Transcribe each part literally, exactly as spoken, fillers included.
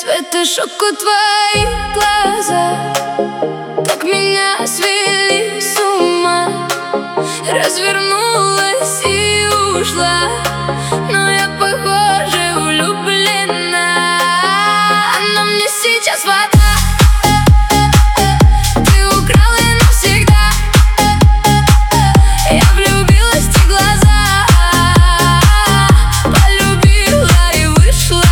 Цвета шоку твои глаза так меня свели с ума. Развернулась и ушла, но я, похоже, влюблена. Она мне сейчас вода. Ты украл ее навсегда. Я влюбилась в те глаза, полюбила и вышла.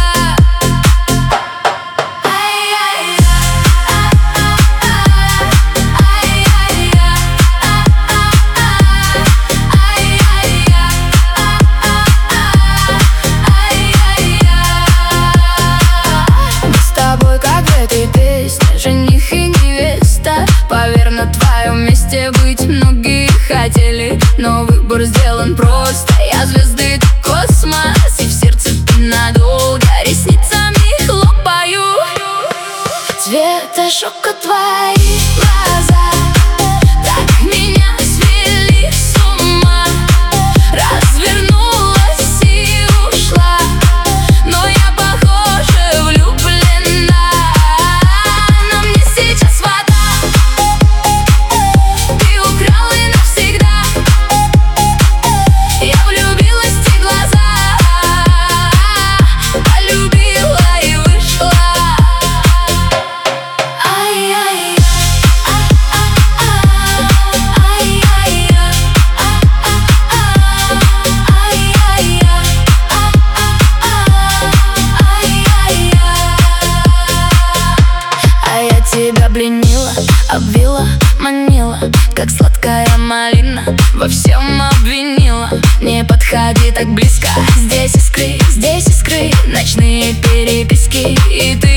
Жених и невеста, поверь, на твоем месте быть многие хотели, но выбор сделан просто. Я звезды, ты космос, и в сердце ты надолго. Ресницами хлопаю. Цвета шока твои глаза так меня свели с ума. Развернулась и ушла, но я, похоже, влюблена. Тебя пленила, обвила, манила, как сладкая малина, во всем обвинила. Не подходи так близко, здесь искры, здесь искры, ночные переписки, и ты